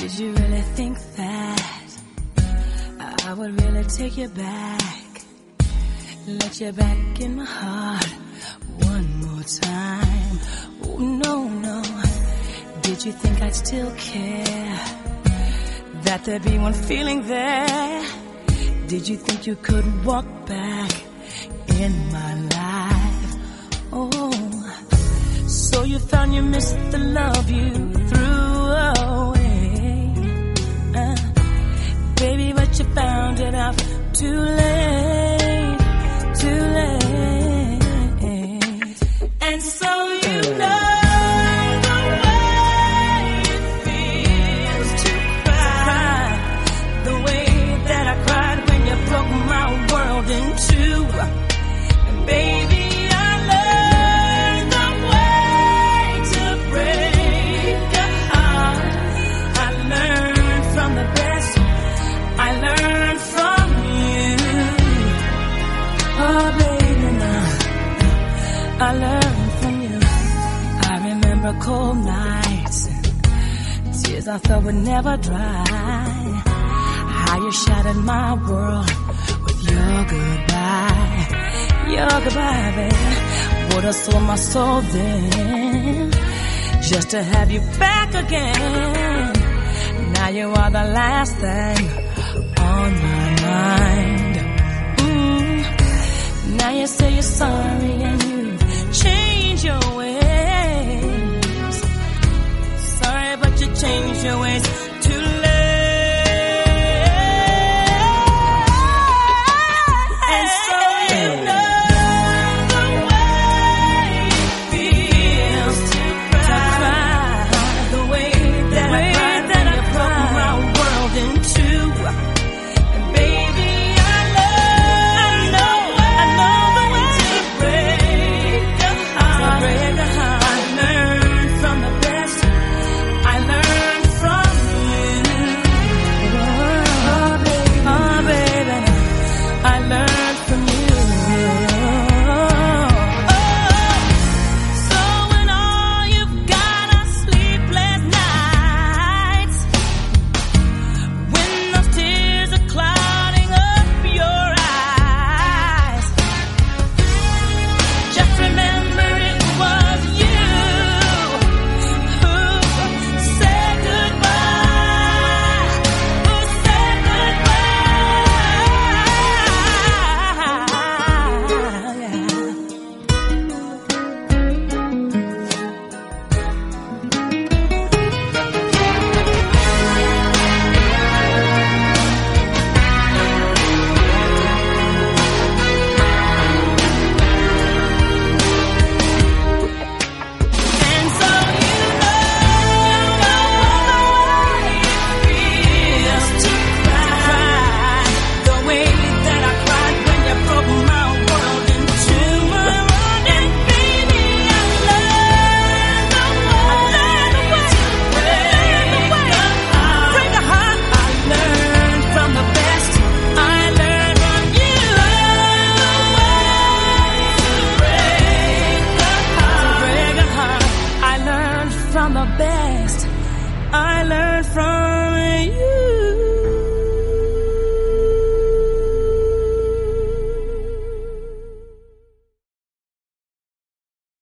Did you really think that I would really take you back, let you back in my heart one more time? Oh, no, no. Did you think I'd still care, that there'd be one feeling there? Did you think you could walk back in my life? Oh, so you found you missed the love you threw away. Baby, but you found it out too late, too late. And so you know the way it feels to cry, the way that I cried when you broke my world in two. And baby, I learned the way to break a heart. I learned from the best I learned from you. Oh, baby, now I learned from you. I remember cold nights and tears I thought would never dry. How you shattered my world with your goodbye. Your goodbye, baby. Would have sold my soul then, just to have you back again. Now you are the last thing on my mind. Now you say you're sorry and you've changed your ways. Sorry, but you changed your ways.